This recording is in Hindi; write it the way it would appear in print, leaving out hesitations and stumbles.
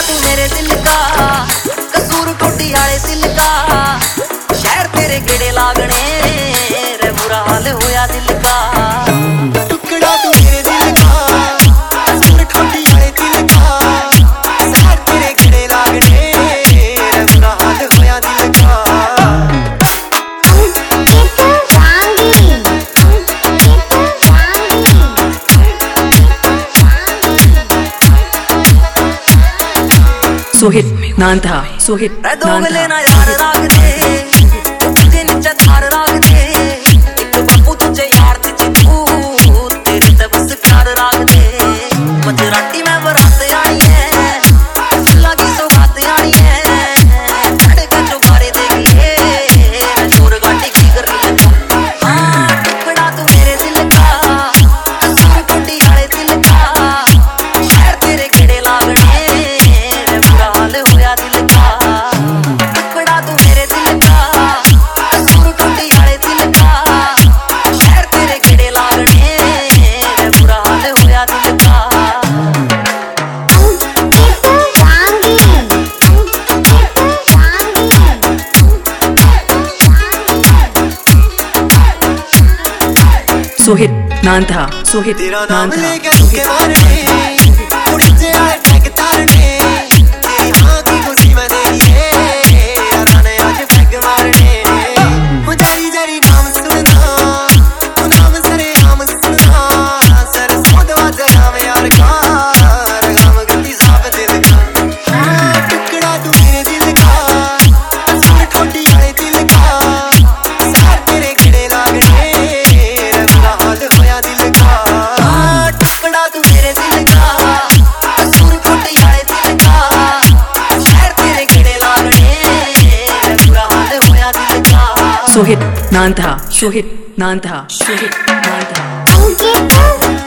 तू मेरे दिल का, कसूर टोटी आले दिल का। शहर तेरे गेड़े लागने रे, बुरा हाल होया दिल का। टुकड़ा तू मेरे दिल का, कसूर टोटी आले दिल का। शहर तेरे गेड़े लागने रे, बुरा हाल होया दिल का। सोहित नांधा, सोहित दोगले ना यार राग दे, तुझे नीचे धार राग दे। एक बापू तुझे यार तुझे तू, तेरे ते बस प्यार राग दे। मजराटी में बरात आई है, फुल्ला की सौगात आई है। धड़के जो बारे देगी है, शोर गाटी की कर रही है। हाँ टुकड़ा तू मेरे दिल का, कसूर टोटी आले दिल का। शहर तेरे गेड़े लागने रे, बुरा हाल होया दिल का। टुकड़ा तू मेरे दिल का, कसूर टोटी आले दिल का। शहर तेरे गेड़े लागने रे, बुरा हाल होया दिल का। सोहित नांधा, सोहित तेरा नाम नांधा, लेके तुझे मारने, कुड़ी से आए टैग तारने। तेरी हाँ की खुशी में देनी है, यारा ने आज पैग मारने। वो जरी जरी नाम सुनना, वो नाम सरे नाम सुनना। सर सोद वाज नाम यार का, रगाम गति साफ दिल का। हाँ टुकड़ा तू मेरे दिल का, कसूर टोटी आले दिल का। शहर तेरे गेड़े लागने रे, बुरा हाल होया दिल का। हाँ टुकड़ा तू मेरे दिल का, कसूर टोटी आले दिल का। शहर तेरे गेड़े लागने रे, बुरा हाल होया दिल का। सोहित नांधा, सोहित नांधा, सोहित नांधा। अंकित